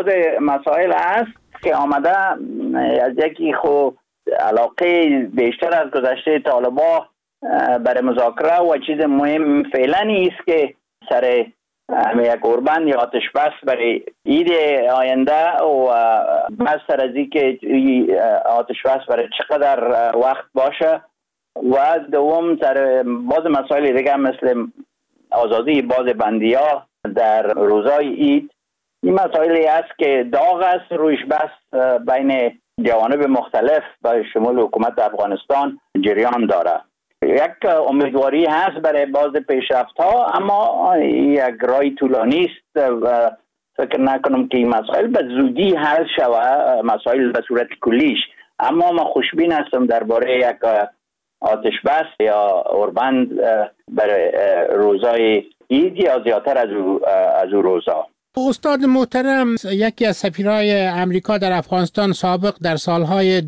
باز مسائل هست که آمده از یکی علاقه بیشتر از گذشته طالبان برای مذاکره و چیز مهم فعلا است که سر یک اوربند یا آتش بس برای عید آینده و بس سر از اینکه آتش بس برای چقدر وقت باشه و دوم سر باز مسائل دیگه مثل آزادی باز بندیا در روزای عید. این مسائلی است که داغ است رویش بس بین جوانب مختلف به شمول حکومت افغانستان جریان داره. یک امیدواری هست برای باز پیشرفت ها، اما یک راه طولانی است و فکر نکنم که این مسائل به زودی حل شود، مسائل به صورت کلیش. اما من خوشبین هستم درباره یک آتش بس یا اوربند برای روزای عید یا زیادتر از او روزا. استاد محترم، یکی از سفیرای امریکا در افغانستان سابق در سالهای 2011-2012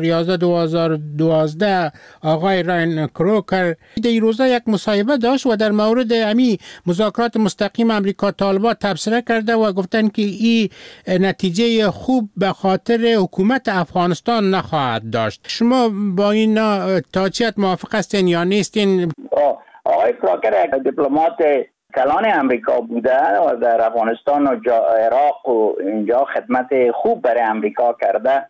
آقای راین کروکر در روزا یک مصاحبه داشت و در مورد مذاکرات مستقیم امریکا طالبان تبصره کرده و گفتن که این نتیجه خوب به خاطر حکومت افغانستان نخواهد داشت. شما با این تاچیت موافق هستین یا نیستین؟ آقای کروکر یک دیپلمات کلان امریکا بوده و در افغانستان و عراق و اینجا خدمت خوب برای امریکا کرده.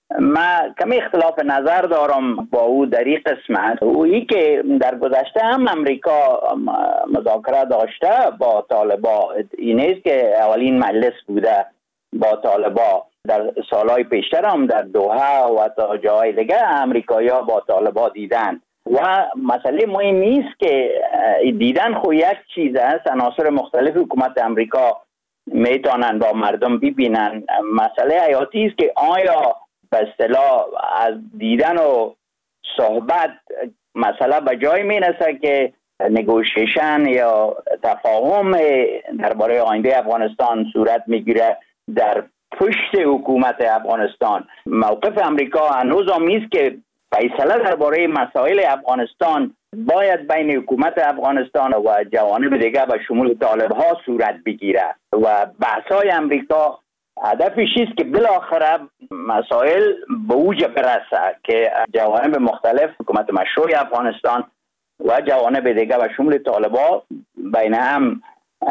من کمی اختلاف نظر دارم با او در این قسمت. اویی که در گذشته هم امریکا مذاکره داشته با طالبا، این نیست که اولین مجلس بوده با طالبا. در سالهای پیشتر هم در دوحه و تا جای دیگه امریکایی‌ها با طالبا دیدن و مسئله مهم نیست که دیدن خو یک چیز است. عناصر مختلف حکومت امریکا میتونن با مردم ببینن. مسئله حیاتی است که آیا به اصطلاح از دیدن و صحبت مسئله به جای میرسه که نگوشیشن یا تفاهم درباره آینده افغانستان صورت میگیره در پشت حکومت افغانستان. موقف امریکا هنوز هم است که فیصله درباره مسائل افغانستان باید بین حکومت افغانستان و جوانب دیگه به شمول طالب ها صورت بگیره و بحث‌های امریکا هدفش است که بالاخره مسائل به اوج برسه که جوانب مختلف حکومت مشروع افغانستان و جوانب دیگه به شمول طالب ها بین هم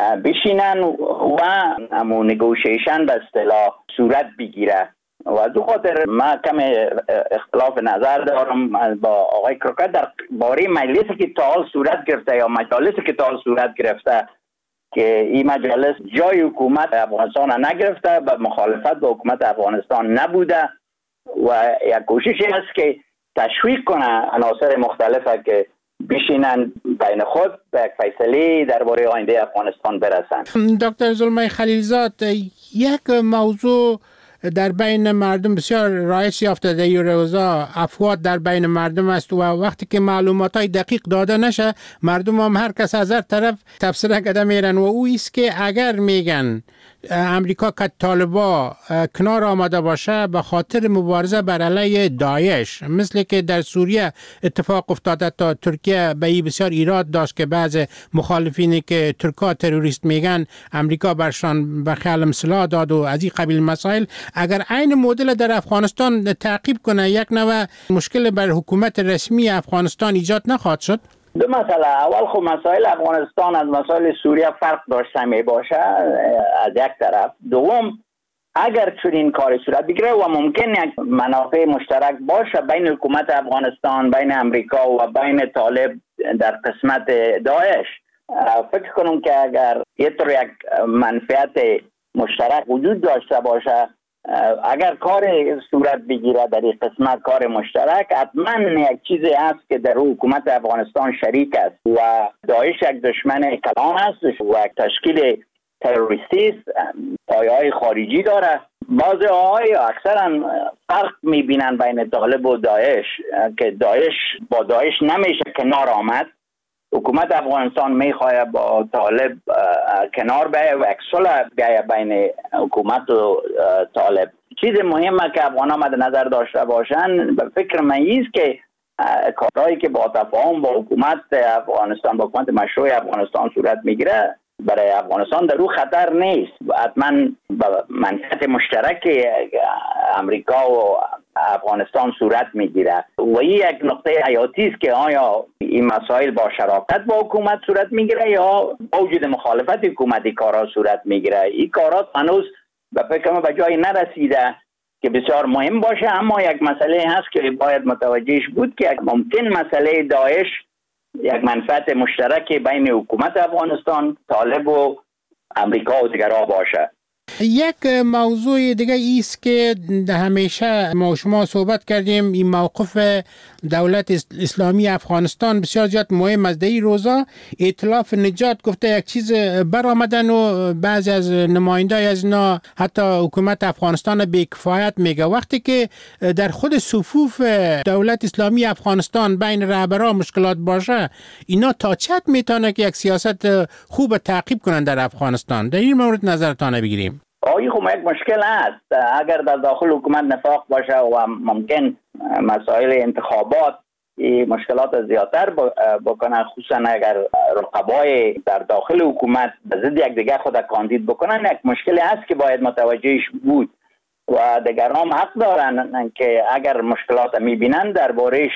بشینن و همون نگوشیشن به اصطلاح صورت بگیره. و دو خاطر من کم اختلاف نظر دارم با آقای کروکر در باره مجلسی که تا حال صورت گرفته یا مجالسی که تا حال صورت گرفته که این مجالس جای حکومت افغانستان نگرفته و مخالفت با حکومت افغانستان نبوده و یک کوششی است که تشویق کنه عناصر مختلفه که بشینن بین خود به یک فیصله درباره آینده افغانستان برسن. دکتر زلمای خلیلزاد، یک موضوع در بین مردم بسیار رایج یافته در این روزا افواد در بین مردم است و وقتی که معلوماتای دقیق داده نشه مردم هم هر کس از هر طرف تفسیر کرده میرن و او است که اگر میگن امریکا که طالبا کنار آمده باشه به خاطر مبارزه بر علیه داعش، مثل که در سوریه اتفاق افتاده تا ترکیه به این بسیار ایراد داشت که بعض مخالفینی که ترکا تروریست میگن امریکا برشان به خیال سلاح داد و از این قبیل مسائل، اگر عین مدل در افغانستان تعقیب کنه یک نوع مشکل بر حکومت رسمی افغانستان ایجاد نخواهد شد؟ دو مسئله. اول خب مسائل افغانستان از مسائل سوریه فرق داشته می باشه از یک طرف. دوم اگر چنین کاری صورت بگیره و ممکن یک منافع مشترک باشه بین حکومت افغانستان، بین امریکا و بین طالب در قسمت داعش، فکر کنم که اگر یک طور یک منفعت مشترک وجود داشته باشه، اگر کار صورت بگیره در این قسمت کار مشترک، حتما یک چیزی هست که در حکومت افغانستان شریک است و داعش یک دشمن کلان است و یک تشکیل تروریستی است، پایه‌های خارجی داره. بعضی آقای اکثرا فرق میبینن بین طالب و داعش که داعش با داعش نمیشه کنار آمد. حکومت افغانستان میخواه با طالب کنار بیایه و اکسل بیایه بین حکومت و طالب. چیز مهمه که افغان‌ها مد نظر داشته باشن به فکر من است که کارهایی که با تفاهم با حکومت افغانستان، با حکومت مشروع افغانستان صورت میگیره برای افغانستان در او خطر نیست. حتما منفعت مشترک امریکا و افغانستان صورت میگیره و این یک نقطه حیاتی است که آیا این مسائل با شراکت با حکومت صورت میگیره یا با وجود مخالفت حکومتی کارها صورت میگیره. این کارات هنوز به فکر به جای نرسیده که بسیار مهم باشه، اما یک مسئله هست که باید متوجهش بود که ممکن مسئله داعش یک منفعت مشترک بین حکومت افغانستان، طالب و امریکا و دیگرها باشه. یک موضوع دیگه ایست که همیشه ما شما صحبت کردیم، این موقف دولت اسلامی افغانستان بسیار زیاد مهم است. در این روزا ائتلاف نجات گفته یک چیز برآمدن و بعضی از نمایندای از اینا حتی حکومت افغانستان بی‌کفایت میگه، وقتی که در خود صفوف دولت اسلامی افغانستان بین رهبران مشکلات باشه، اینا تا چه حد میتونه که یک سیاست خوب تعقیب کنن در افغانستان؟ در این مورد نظرتان بگیریم. این خب یک مشکل است. اگر در داخل حکومت نفاق باشه و ممکن مسائل انتخابات مشکلات زیادتر بکنن، خصوصا اگر رقبای در داخل حکومت به ضد یکدیگر خود کاندید بکنن، یک مشکلی هست که باید متوجهش بود و دیگران حق دارن که اگر مشکلات میبینن درباره‌اش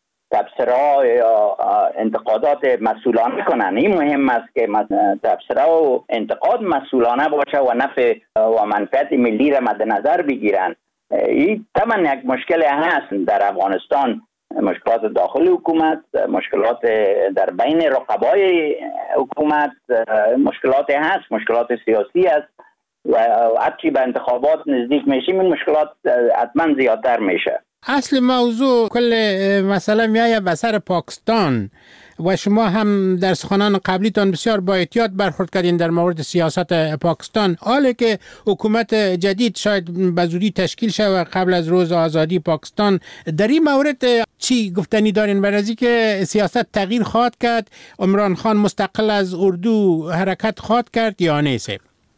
تبصره یا انتقادات مسئولانه کنن. این مهم است که تبصره و انتقاد مسئولانه باشه و نفع و منفعت ملی را مد نظر بگیرن. این طبعا یک مشکل هست در افغانستان، مشکلات داخل حکومت، مشکلات در بین رقبای حکومت، مشکلات هست، مشکلات سیاسی است و هرچی به انتخابات نزدیک میشیم این مشکلات حتما زیادتر میشه. اصل موضوع کل مسئله میایه به سر پاکستان و شما هم در سخنان قبلیتان بسیار با احتیاط برخورد کردین در مورد سیاست پاکستان. حالا که حکومت جدید شاید به زودی تشکیل شود قبل از روز آزادی پاکستان، در این مورد چی گفتنی دارین؟ برای که سیاست تغییر خواهد کرد، عمران خان مستقل از اردو حرکت خواهد کرد یا نیست؟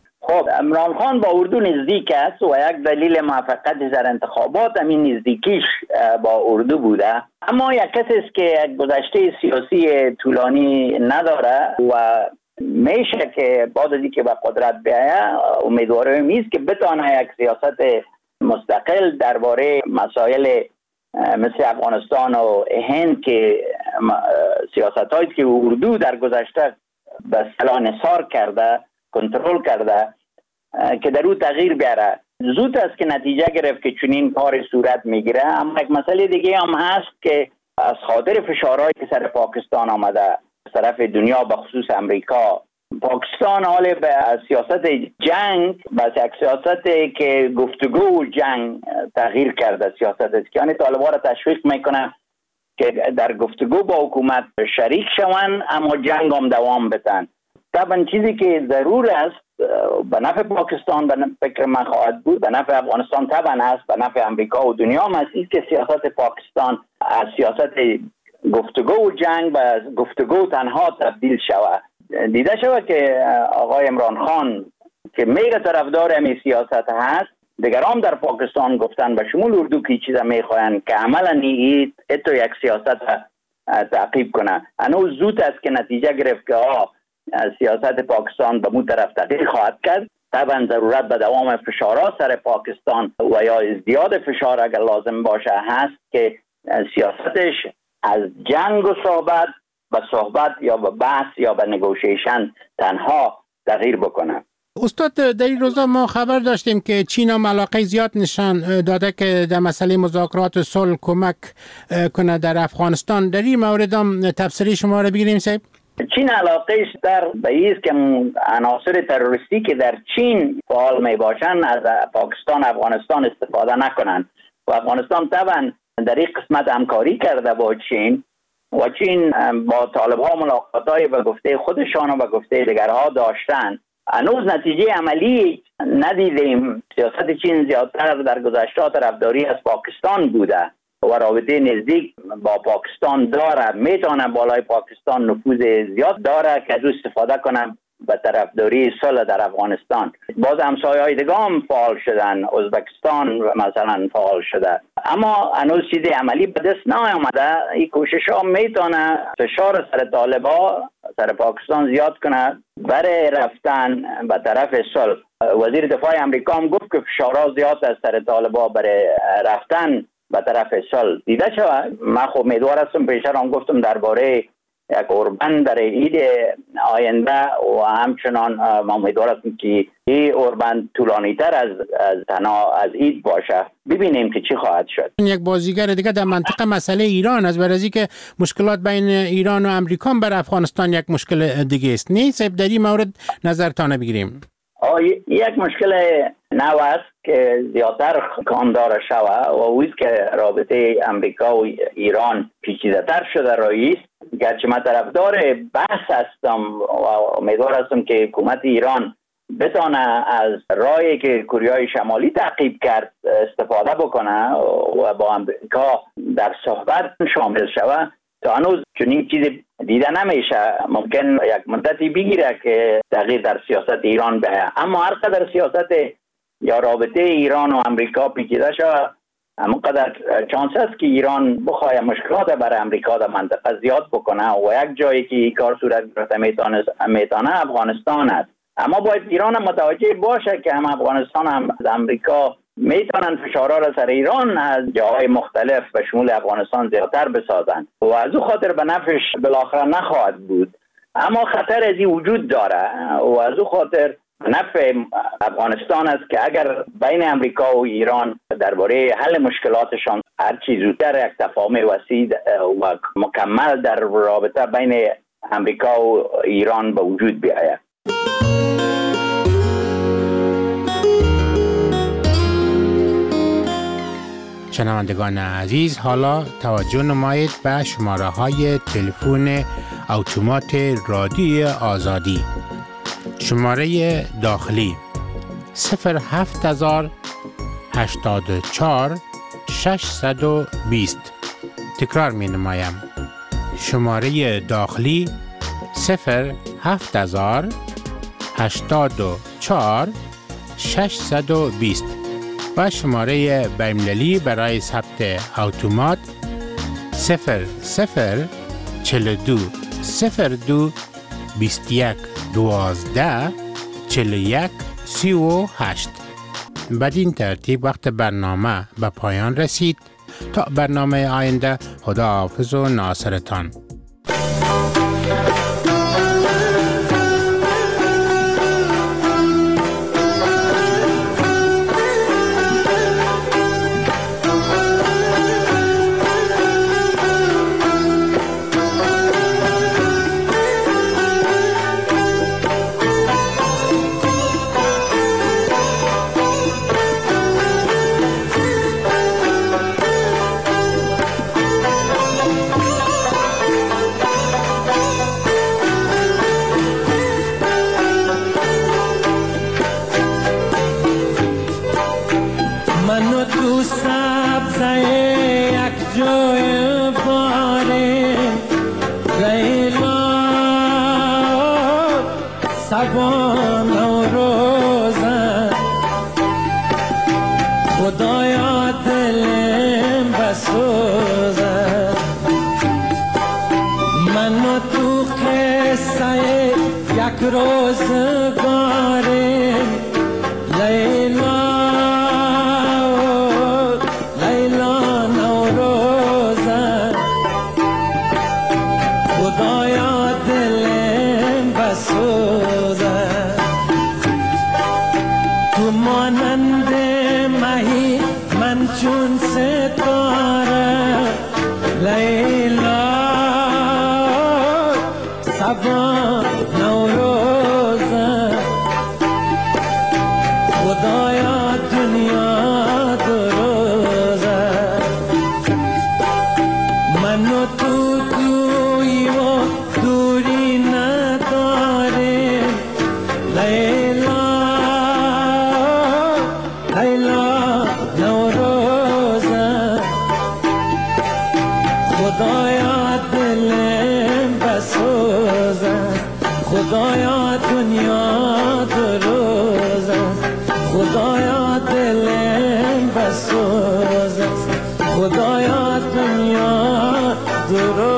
خب عمران خان با اردو نزدیک است و یک دلیل موفقیت در انتخابات همین نزدیکیش با اردو بوده، اما یک کسی است که گذشته سیاسی طولانی نداره و میشه که بعد از اینکه به قدرت بیایه امیدوارم است که بتونه یک سیاست مستقل درباره مسائل مثل افغانستان و هند که سیاست‌هایی که اردو در گذشته به اصطلاح انحصار کرده، کنترل کرده، که در او تغییر بیاره. زود است که نتیجه گرفت که چنین کار صورت میگیره. اما یک مسئله دیگه هم هست که از خاطر فشارهایی که سر پاکستان آمده از طرف دنیا به خصوص امریکا، پاکستان حال به سیاست جنگ به یک سیاست که گفتگو و جنگ تغییر کرده. سیاست است که یعنی طالبان را تشویق میکنه که در گفتگو با حکومت شریک شوند اما جنگ هم دوام بدن. طبعا چیزی که ضرور است به نفع پاکستان به فکر من خواهد بود، به نفع افغانستان طبعا است، به نفع امریکا و دنیا هم است که سیاست پاکستان از سیاست گفتگو و جنگ به گفتگو تنها تبدیل شود. دیده شود که آقای عمران خان که میره طرفدار همین سیاست هست، دیگران در پاکستان گفتن به شمول اردو که چیزا میخواین که عملا تو یک سیاست تعقیب کنه. هنوز زود است که نتیجه گرفت که سیاست پاکستان به مو طرف تغییر خواهد کرد. طبعا ضرورت به دوام فشارها سر پاکستان و یا ازدیاد فشار اگر لازم باشه هست که سیاستش از جنگ و صحبت به صحبت یا به بحث یا به نگوشیشن تنها تغییر بکنه. استاد در این روزا ما خبر داشتیم که چین هم علاقه زیاد نشان داده که در مسئله مذاکرات صلح کمک کنه در افغانستان. در این مورد هم تفسیری شما را بگیریم صاحب. چین علاقهش در بیست که عناصر تروریستی که در چین فعال می باشن از پاکستان افغانستان استفاده نکنن و افغانستان طبعا در این قسمت همکاری کرده با چین و چین با طالب ها ملاقات های به گفته خودشان و به گفته دیگرها داشتن. هنوز نتیجه عملی ندیدیم. سیاست چین زیادتر در گذشته طرفداری از پاکستان بوده و رابطه نزدیک با پاکستان داره، میتونه بالای پاکستان نفوذ زیاد داره که از استفاده کنه به طرفداری صلح در افغانستان. باز همسایه‌های دیگه هم فعال شدن، ازبکستان مثلا فعال شده، اما هنوز چیزی عملی به دست نیامده. این کوشش ها میتونه فشار سر طالبا سر پاکستان زیاد کنه برای رفتن به طرف صلح. وزیر دفاع امریکا هم گفت که فشارها زیاد از سر طالبان برای رفتن به طرف صلح دیده شود. من خب امیدوار هستم، پیشتر هم گفتم درباره یک اوربن در عید آینده و همچنان ما امیدوار هستیم که این اوربن طولانی تر از تنها از عید باشه. ببینیم که چی خواهد شد. یک بازیگر دیگه در منطقه مسئله ایران است، برای از که مشکلات بین ایران و امریکا بر افغانستان یک مشکل دیگه است. نیست در این مورد نظرتان بگیریم؟ یک مشکل نو است که زیادتر کام داره شوه و اویست که رابطه امریکا و ایران پیچیده تر شده راییست. گرچه من طرفدار بحث هستم و امیدوار هستم که حکومت ایران بتانه از راهی که کره شمالی تعقیب کرد استفاده بکنه و با امریکا در صحبت شامل شوه. تا هنوز چنین چیزی دیده نمیشه. ممکن یک مدتی بگیره که تغییر در سیاست ایران بیاید، اما هر قدر سیاست یا رابطه ایران و امریکا پیچیده شود، همونقدر چانس است که ایران بخواد مشکلات برای امریکا در منطقه زیاد بکنه و یک جایی که این کار صورت گرفته میتونه افغانستان است. اما باید ایران هم متوجه باشه که هم افغانستان هم از امریکا میتونن فشارها را سر ایران از جاهای مختلف به شمول افغانستان زیادتر بسازن و از او خاطر به نفعش بالاخره نخواهد بود. اما خطر از این وجود داره و از او خاطر نفع افغانستان است که اگر بین امریکا و ایران درباره حل مشکلاتشان هر چیز زودتر یک تفاهم وسیع و مکمل در رابطه بین امریکا و ایران به وجود بیاید. شنوندگان عزیز، حالا توجه نمایید به شماره های تلفن اتومات رادیو آزادی. شماره داخلی 07084 620. تکرار می نمایم. شماره داخلی 07084 620 و شماره بین‌المللی برای ثبت اتومات 0042 02 21 12 41 38. بدین ترتیب وقت برنامه به پایان رسید. تا برنامه آینده، خداحافظ و ناصرتان. خدایا دنیا درست